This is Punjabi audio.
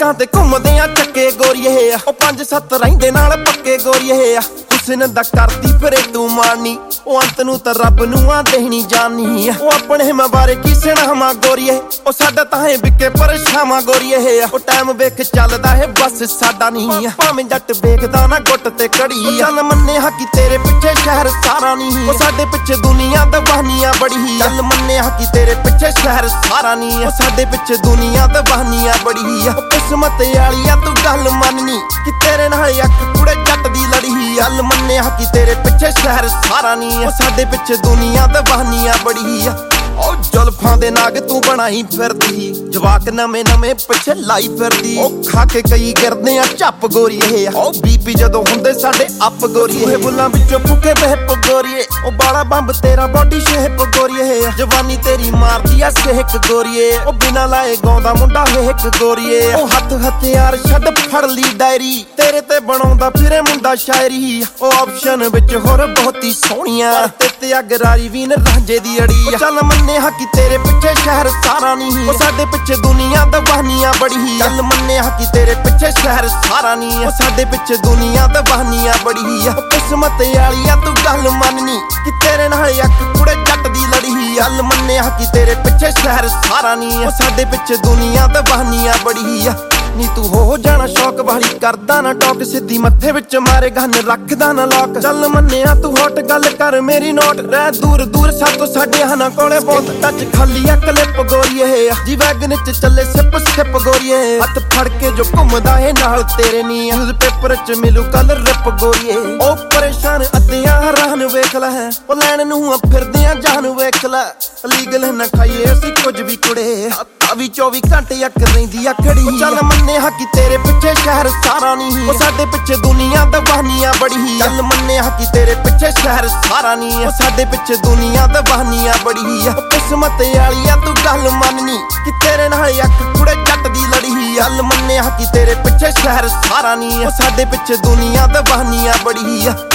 ਸੜਕਾਂ ਤੇ ਘੁੰਮਦੇ ਆ ਚੱਕੇ ਗੋਰੀਏ ਉਹ 5-7 ਰਹਿੰਦੇ ਨਾਲ ਪੱਕੇ ਗੋਰੀਏ ਹੁਸਨ ਦਾ ਕਰਦੀ ਫਿਰੇ ਤੂੰ ਮਾਨੀ ਉਹ ਅੰਤ ਨੂੰ ਤਾਂ ਰੱਬ ਨੂੰ ਆ ਦੇਣੀ ਜਾਨੀ ਉਹ ਆਪਣੇ ਮੈਂ ਬਾਰੇ ਕੀ ਸੁਣਾਵਾਂ ਗੋਰੀਏ ਉਹ ਸਾਡਾ ਤਾਂ ਹੈ ਵਿਕੇ ਪਰਛਾਵਾਂ ਗੋਰੀਏ ਉਹ ਟਾਈਮ ਵੇਖ ਚੱਲਦਾ ਹੈ ਬਸ ਸਾਡਾ ਨਹੀਂ ਭਾਵੇਂ ਜੱਟ ਵੇਖਦਾ ਨਾ ਗੁੱਟ ਤੇ ਕੜੀ ਚੱਲ ਮੰਨੇ ਹਾਕੀ ਤੇਰੇ ਪਿੱਛੇ ਸ਼ਹਿਰ ਸਾਰਾ ਨਹੀਂ ਉਹ ਸਾਡੇ ਪਿੱਛੇ ਦੁਨੀਆ ਦਵਾਨੀਆਂ ਬੜੀ ਚੱਲ ਮੰਨੇ ਹਾਕੀ ਤੇਰੇ ਪਿੱਛੇ ਸ਼ਹਿਰ ਸਾਰਾ ਨਹੀਂ ਉਹ ਸਾਡੇ ਪਿੱਛੇ ਦੁਨੀਆ ਦਵਾਨੀਆਂ ਬੜੀ ਉਹ ਕਿਸਮਤ ਵਾਲੀਆ ਤੂੰ ਗੱਲ ਮੰਨਨੀ ਕਿ ਤੇਰੇ ਨਾਲ ਅੱਖ ਕੁੜੇ ਜੱਟ ਦੀ ਲੜੀ ਚੱਲ ਮੰਨੇ ਹਾਕੀ ਤੇਰੇ ਪਿੱਛੇ ਸ਼ਹਿਰ ਸਾਰਾ ਨਹੀਂ ਉਹ ਸਾਡੇ ਪਿੱਛੇ ਦੁਨੀਆ ਦਵਾਨੀਆਂ ਬੜੀ ਉਹ ਜ਼ੁਲਫਾਂ ਦੇ ਨਾਗ ਤੂੰ ਬਣਾਈ ਫਿਰਦੀ ਜਵਾਕ ਨਵੇਂ ਨਵੇਂ ਪਿੱਛੇ ਲਾਈ ਫਿਰਦੀ ਉਹ ਖਾ ਕੇ ਕਈ ਗਿਰਦੇ ਆ ਝੱਪ ਗੋਰੀਏ ਉਹ ਬੀਪੀ ਜਦੋਂ ਹੁੰਦੇ ਸਾਡੇ ਅੱਪ ਗੋਰੀਏ ਬੁੱਲਾਂ ਵਿੱਚੋਂ ਫੁੱਕੇ ਬਹਿਪ ਗੋਰੀਏ ਉਹ ਬਾਲਾ ਬੰਬ ਤੇਰਾ ਬੋਡੀ ਸ਼ੇਪ ਗੋਰੀਏ ਜਵਾਨੀ ਤੇਰੀ ਮਾਰਦੀ ਆ ਸੇਕ ਗੋਰੀਏ ਉਹ ਬਿਨਾ ਲਾਏ ਗਾਉਂਦਾ ਮੁੰਡਾ ਵੇਖ ਗੋਰੀਏ ਉਹ ਹੱਥ ਹਥਿਆਰ ਛੱਡ ਫੜ ਲਈ ਡਾਇਰੀ ਤੇਰੇ ਤੇ ਬਣਾਉਂਦਾ ਫਿਰੇ ਮੁੰਡਾ ਸ਼ਾਇਰੀ ਉਹ ਆਪਸ਼ਨ ਵਿੱਚ ਹੋਰ ਬਹੁਤੀ ਸੋਹਣੀਆਂ ਤੇ ਅਗਰਾਰੀ ਵੀ ਨ ਰਾਂਝੇ ਦੀ ਅੜੀ ਚੱਲ ਮੰਨੇ ਹਾਕੀ ਤੇਰੇ ਪਿੱਛੇ ਸ਼ਹਿਰ ਸਾਰਾ ਨਹੀਂ ਉਹ ਸਾਡੇ ਪਿੱਛੇ ਦੁਨੀਆ ਦਵਾਨੀਆਂ ਬੜੀ ਚੱਲ ਮੰਨੇ ਹਾਕੀ ਤੇਰੇ ਪਿੱਛੇ ਸ਼ਹਿਰ ਸਾਰਾ ਨਹੀਂ ਉਹ ਸਾਡੇ ਪਿੱਛੇ ਦੁਨੀਆ ਦਵਾਨੀਆਂ ਬੜੀ ਕਿਸਮਤ ਵਾਲੀਆ ਤੂੰ ਗੱਲ ਮੰਨਨੀ ਕਿ ਤੇਰੇ ਨਾਲ ਅੱਖ ਕੁੜੇ ਜੱਟ ਦੀ ਲੜੀ ਚੱਲ ਮੰਨੇ ਹਾਕੀ ਤੇਰੇ ਪਿੱਛੇ ਸ਼ਹਿਰ ਸਾਰਾ ਨਹੀਂ ਉਹ ਸਾਡੇ ਪਿੱਛੇ ਦੁਨੀਆ ਦਵਾਨੀਆਂ ਬੜੀ ਨੀ ਤੂੰ ਹੋ ਜਾਣਾ ਸ਼ੌਕ ਵਾਲੀ ਕਰਦਾ ਨਾ ਟੌਕ ਸਿੱਧੀ ਮੱਥੇ ਵਿੱਚ ਮਾਰੇ ਗੰਨ ਰੱਖਦਾ ਨਾ ਲੋਕ ਚੱਲ ਮੰਨਿਆ ਤੂੰ ਹੌਟ ਗੱਲ ਕਰ ਮੇਰੀ ਨੋਟ ਰਹਿ ਦੂਰ ਦੂਰ ਸਾਤੋਂ ਸਾਡੇ ਹਨਾ ਕੋਲੇ ਬਹੁਤ ਟੱਚ ਖਾਲੀ ਆ ਕਲਿੱਪ ਗੋਰੀਏ ਜੀ ਵੈਗਨ ਚ ਚੱਲੇ ਸਿਪ ਸਿਪ ਗੋਰੀਏ ਹੱਥ ਫੜ ਕੇ ਜੋ ਘੁੰਮਦਾ ਏ ਨਾਲ ਤੇਰੇ ਨੀ ਨਿਊਜ਼ ਪੇਪਰ ਚ ਮਿਲੂ ਕੱਲ ਰਿਪ ਗੋਰੀਏ ਉਹ ਪਰੇਸ਼ਾਨ ਅੱਧਿਆਂ ਹੈਰਾਨ ਵੇਖ ਲੈ ਉਹ ਲੈਣ ਨੂੰ ਫਿਰਦੇ ਆ ਜਾਨ ਵੇਖ ਲੈ ਲੀਗਲ ਨਾ ਖਾਈਏ ਅਸੀਂ ਕੁਝ ਵੀ ਕੁੜੇ ਹੱਥਾਂ ਵੀ 24 ਘੰਟੇ ਅੱਕ ਰਹਿੰਦੀ ਆ ਖੜੀ ਚੱਲ ਮੰਨੇ ਹਾਕੀ ਤੇਰੇ ਪਿੱਛੇ ਸ਼ਹਿਰ ਸਾਰਾ ਨਹੀਂ ਉਹ ਸਾਡੇ ਪਿੱਛੇ ਦੁਨੀਆ ਦਵਾਨੀਆਂ ਬੜੀ ਚੱਲ ਮੰਨੇ ਹਾਕੀ ਤੇਰੇ ਪਿੱਛੇ ਸ਼ਹਿਰ ਸਾਰਾ ਨਹੀਂ ਉਹ ਸਾਡੇ ਪਿੱਛੇ ਦੁਨੀਆ ਦਵਾਨੀਆਂ ਬੜੀ ਕਿਸਮਤ ਵਾਲੀਆ ਤੂੰ ਗੱਲ ਮੰਨਨੀ ਕਿ ਤੇਰੇ ਨਾਲ ਅੱਖ ਕੁੜੇ ਜੱਟ ਦੀ ਲੜੀ ਚੱਲ ਮੰਨੇ ਹਾਕੀ ਤੇਰੇ ਪਿੱਛੇ ਸ਼ਹਿਰ ਸਾਰਾ ਨਹੀਂ ਉਹ ਸਾਡੇ ਪਿੱਛੇ ਦੁਨੀਆ ਦਵਾਨੀਆਂ ਬੜੀ